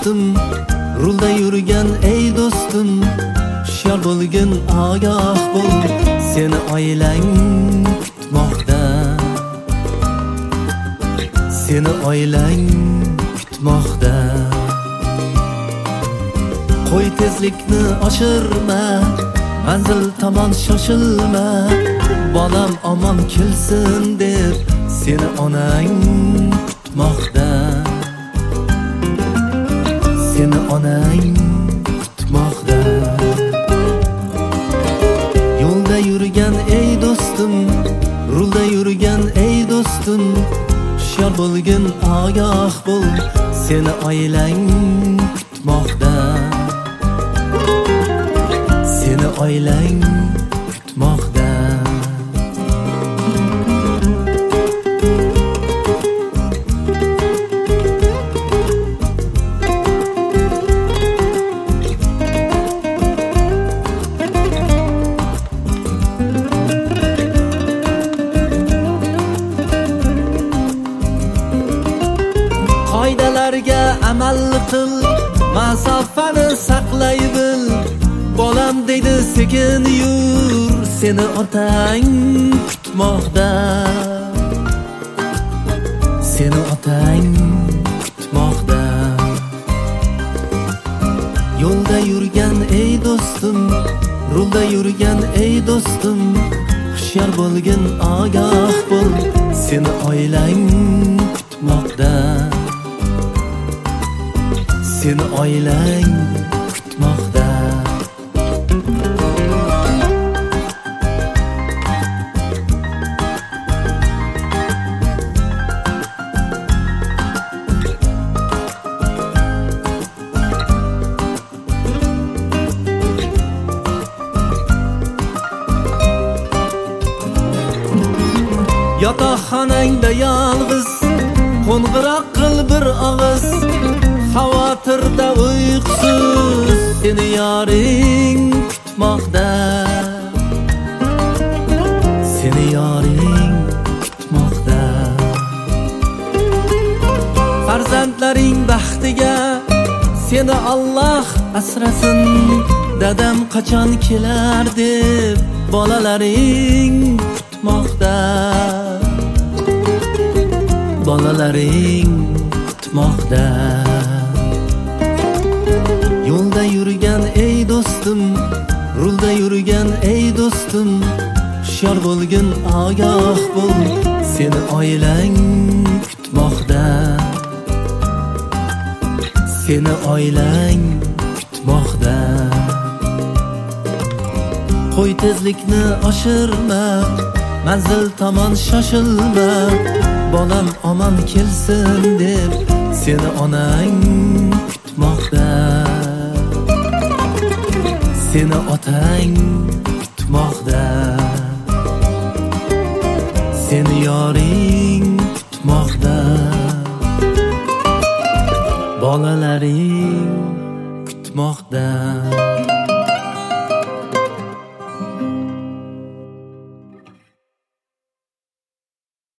do'stim, rulda yurgan ey do'stim, hushyor bo'lgin, ogoh bo'l, seni oilang kutmoqda. Seni oilang kutmoqda. Qo'y tezlikni oshirma, manzil tomon shoshilma, bolam omon kelsin deb seni onang kutmoqda. Seni onang kutmoqda. Yo'lda yurgan ey do'stim, rulda yurgan ey do'stim, hushyor bo'lgin, ogoh bo'l, seni oilang kutmoqda. Seni oilang kutmoqda. Qoidalarga amal qil, masofani saqlay bil, bolam deydi sekin yur, seni otang kutmoqda. Seni otang kutmoqda. Yo'lda yurgan ey do'stim, rulda yurgan ey do'stim, hushyor bo'lgin, ogoh bo'l, seni oilang kutmoqda. Seni oilang kutmoqda. Yotoqxonangda yolg'iz, qo'ng'iroq qil bir og'iz, xavotirda uyqusiz, seni yoring kutmoqda. Seni yoring kutmoqda. Farzandlaring baxtiga seni Alloh asrasin, dadam qachon kelar deb bolalaring kutmoqda. Bolalaring kutmoqda. Yo'lda yurgan ey do'stim, rulda yurgan ey do'stim, hushyor bo'lgin, ogoh bo'l, seni oilang kutmoqda. Seni oilang kutmoqda. Qo'y tezlikni oshirma, manzil tomon shoshilma, bolam omon kelsin deb seni onang kutmoqda. Seni otang kutmoqda. Seni yoring kutmoqda. Bolalaring kutmoqda.